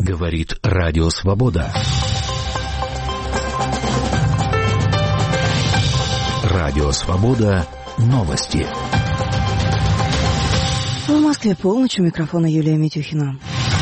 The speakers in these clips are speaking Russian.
Говорит Радио Свобода. Радио Свобода. Новости. В Москве полночь, у микрофона Юлия Митюхина.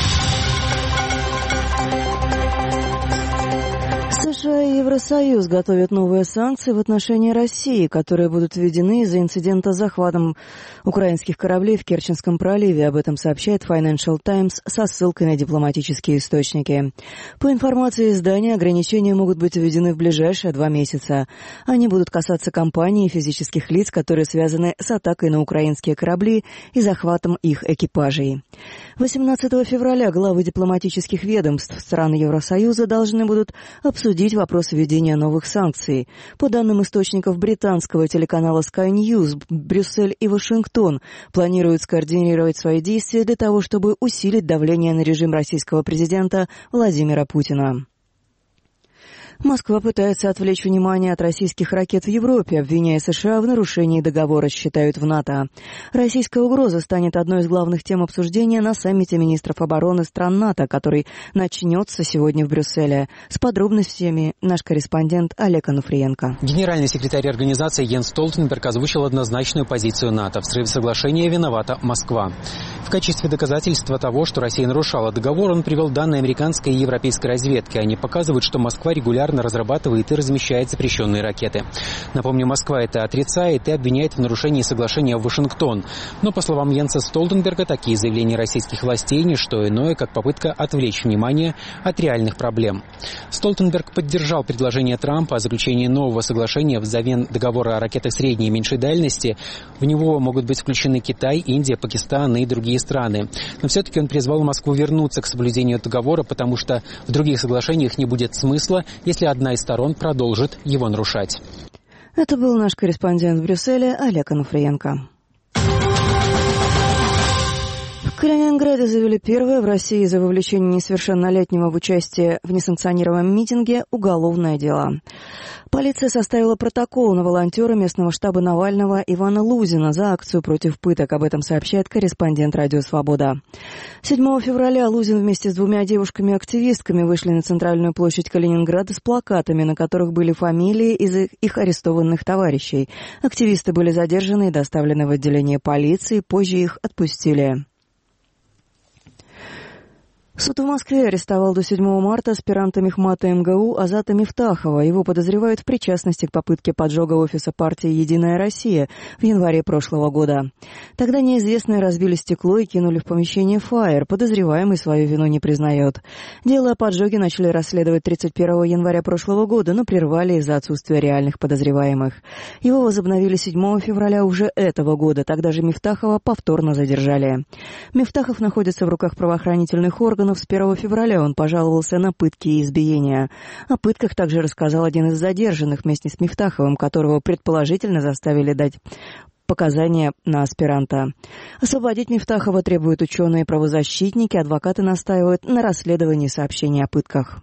США и Евросоюз готовят новые санкции в отношении России, которые будут введены из-за инцидента с захватом украинских кораблей в Керченском проливе. Об этом сообщает Financial Times со ссылкой на дипломатические источники. По информации издания, ограничения могут быть введены в ближайшие 2 месяца. Они будут касаться компаний и физических лиц, которые связаны с атакой на украинские корабли и захватом их экипажей. 18 февраля главы дипломатических ведомств стран Евросоюза должны будут обсудить вопрос введения новых санкций. По данным источников британского телеканала Sky News, Брюссель и Вашингтон планируют скоординировать свои действия для того, чтобы усилить давление на режим российского президента Владимира Путина. Москва пытается отвлечь внимание от российских ракет в Европе, обвиняя США в нарушении договора, считают в НАТО. Российская угроза станет одной из главных тем обсуждения на саммите министров обороны стран НАТО, который начнется сегодня в Брюсселе. С подробностями наш корреспондент Олег Ануфриенко. Генеральный секретарь организации Йенс Столтенберг озвучил однозначную позицию НАТО. В срыве соглашения виновата Москва. В качестве доказательства того, что Россия нарушала договор, он привел данные американской и европейской разведки. Они показывают, что Москва регулярно разрабатывает и размещает запрещенные ракеты. Напомню, Москва это отрицает и обвиняет в нарушении соглашения Вашингтон. Но, по словам Йенса Столтенберга, такие заявления российских властей не что иное, как попытка отвлечь внимание от реальных проблем. Столтенберг поддержал предложение Трампа о заключении нового соглашения взамен договора о ракетах средней и меньшей дальности. В него могут быть включены Китай, Индия, Пакистан и другие страны. Но все-таки он призвал Москву вернуться к соблюдению договора, потому что в других соглашениях не будет смысла, если одна из сторон продолжит его нарушать. Это был наш корреспондент в Брюсселе Олег Ануфриенко. В Калининграде завели первое в России за вовлечение несовершеннолетнего в участие в несанкционированном митинге уголовное дело. Полиция составила протокол на волонтера местного штаба Навального Ивана Лузина за акцию против пыток. Об этом сообщает корреспондент «Радио Свобода». 7 февраля Лузин вместе с 2 девушками-активистками вышли на центральную площадь Калининграда с плакатами, на которых были фамилии из их арестованных товарищей. Активисты были задержаны и доставлены в отделение полиции, позже их отпустили. Суд в Москве арестовал до 7 марта аспиранта мехмата МГУ Азата Мифтахова. Его подозревают в причастности к попытке поджога офиса партии «Единая Россия» в январе прошлого года. Тогда неизвестные разбили стекло и кинули в помещение фаер. Подозреваемый свою вину не признает. Дело о поджоге начали расследовать 31 января прошлого года, но прервали из-за отсутствия реальных подозреваемых. Его возобновили 7 февраля уже этого года. Тогда же Мифтахова повторно задержали. Мифтахов находится в руках правоохранительных органов. С 1 февраля он пожаловался на пытки и избиения. О пытках также рассказал один из задержанных вместе с Мифтаховым, которого предположительно заставили дать показания на аспиранта. Освободить Мифтахова требуют ученые и правозащитники, адвокаты настаивают на расследовании сообщений о пытках.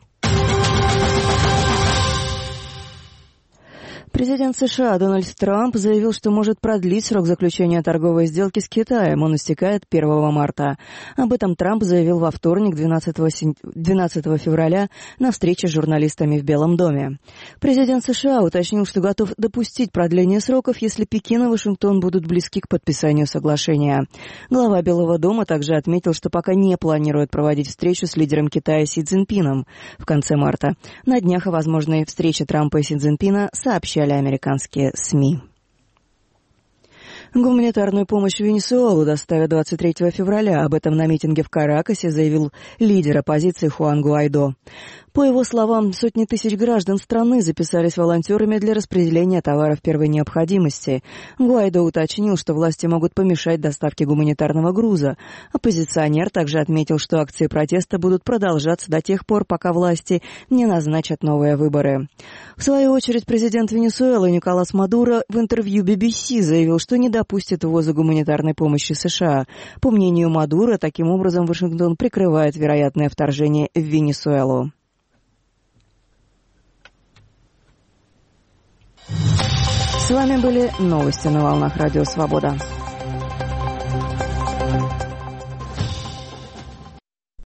Президент США Дональд Трамп заявил, что может продлить срок заключения торговой сделки с Китаем. Он истекает 1 марта. Об этом Трамп заявил во вторник, 12 февраля, на встрече с журналистами в Белом доме. Президент США уточнил, что готов допустить продление сроков, если Пекин и Вашингтон будут близки к подписанию соглашения. Глава Белого дома также отметил, что пока не планирует проводить встречу с лидером Китая Си Цзиньпином в конце марта. На днях о возможной встрече Трампа и Си Цзиньпина сообщали американские СМИ. Гуманитарную помощь в Венесуэлу доставят 23 февраля. Об этом на митинге в Каракасе заявил лидер оппозиции Хуан Гуайдо. По его словам, сотни тысяч граждан страны записались волонтерами для распределения товаров первой необходимости. Гуайдо уточнил, что власти могут помешать доставке гуманитарного груза. Оппозиционер также отметил, что акции протеста будут продолжаться до тех пор, пока власти не назначат новые выборы. В свою очередь, президент Венесуэлы Николас Мадуро в интервью BBC заявил, что не допустит ввоза гуманитарной помощи США. По мнению Мадуро, таким образом Вашингтон прикрывает вероятное вторжение в Венесуэлу. С вами были новости на волнах Радио Свобода.